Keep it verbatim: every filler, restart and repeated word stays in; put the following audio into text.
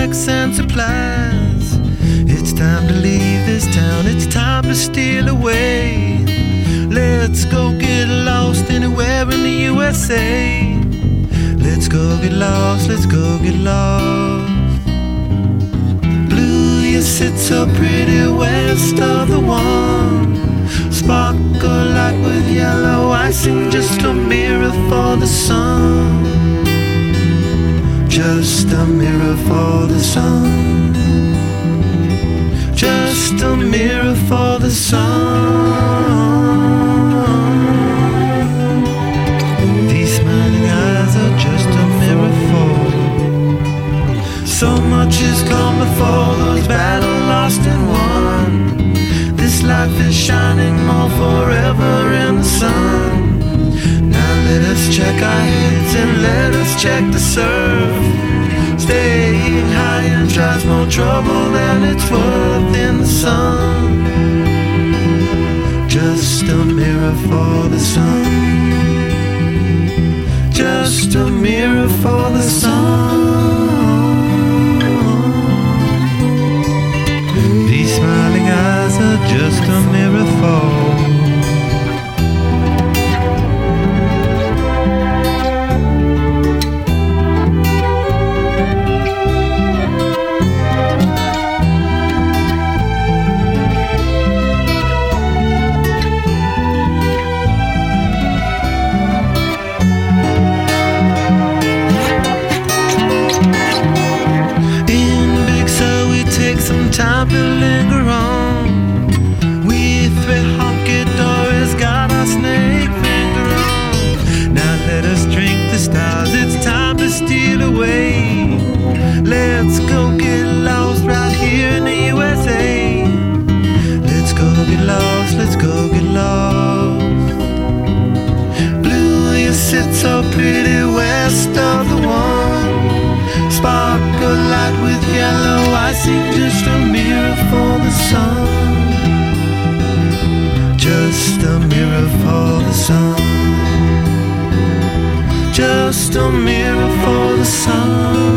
snacks and supplies. It's time to leave this town, it's time to steal away. Let's go get lost anywhere in the U S A. Let's go get lost, let's go get lost. Blue, you sit so pretty west of the one. Sparkle like with yellow icing, just a mirror for the sun. Just a mirror for the sun. Just a mirror for the sun. These smiling eyes are just a mirror for. So much has come before, those battles lost and won. This life is shining more forever in the sun. Now let us check our heads and let us check the surf. Staying high and tries more trouble than it's worth in the sun. Just a mirror for the sun. Just a mirror for the sun. These smiling eyes are just a mirror for. Time to linger on. We three honky dories got our snake finger on. Now let us drink the stars, it's time to steal away. Let's go get lost right here in the U S A. Let's go get lost, let's go get lost. Blue, you sit so pretty west of the one. Sparkle light with yellow icing, just a mirror for the sun. Just a mirror for the sun. Just a mirror for the sun.